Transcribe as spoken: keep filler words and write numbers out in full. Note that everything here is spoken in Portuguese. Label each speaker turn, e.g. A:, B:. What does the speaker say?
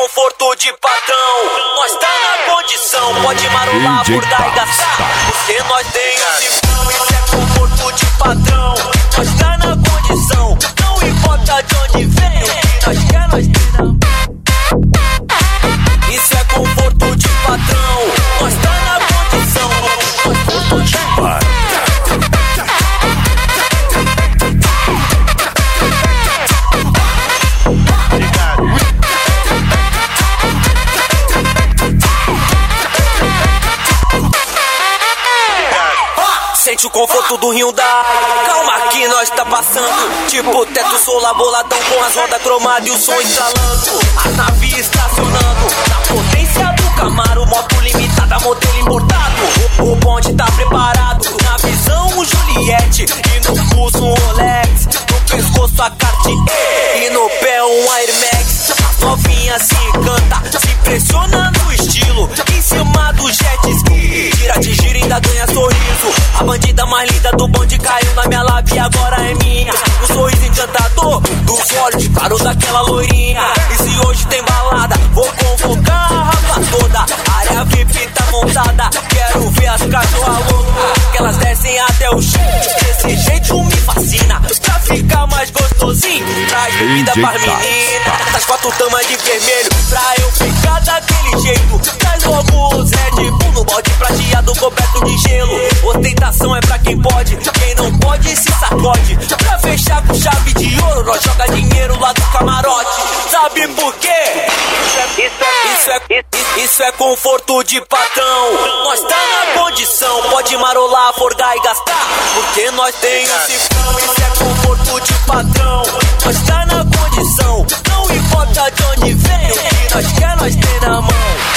A: conforto de patrão. Nós tá na condição, pode marolar, furgar e gastar, porque nós tem o cifrão. Isso é conforto de patrão. Nós tá na condição, não importa de onde vem, o que nós quer, nós tem na mão. Isso é conforto de patrão. Nós tá na condição, conforto de patrão. Sente o conforto do Hyundai. Calma que nós tá passando. Tipo teto solar boladão com as rodas cromadas e o som estralando. A nave estacionando na potência do Camaro. Moto limitada, modelo importado. O, o bonde tá preparado. Na visão o Juliette e no pulso um Rolex. No pescoço a Cartier e no pé um Air Max. A novinha se encanta, se impressiona no estilo. Em cima do jet ski, gira de gira e ainda ganha sorriso. A bandida mais linda do bonde caiu na minha lábia e agora é minha. O sorriso encantador dos olhos claro daquela loirinha. E se hoje tem balada, vou convocar a rapa toda. A área V I P tá montada, quero ver as cachorras loucas, que elas descem até o chão. Desse jeito me fascina, pra ficar mais gostosinho. Traz bebida pras meninas, das quatro tamas de vermelho, pra eu ficar daquele jeito. Traz logo os Red Bull no balde prateado coberto de gelo. Ostentação é pra quem pode, quem não pode se sacode. Pra fechar com chave de ouro, nós joga dinheiro lá do camarote. Sabe por quê? Isso é, isso é, isso é, isso é conforto de patrão. Nós tá na condição, pode marolar, forgar e gastar, porque nós tem o cifrão. Isso é conforto de patrão. Nós tá na condição, não importa de onde vem, o que nós quer, nós tem na mão.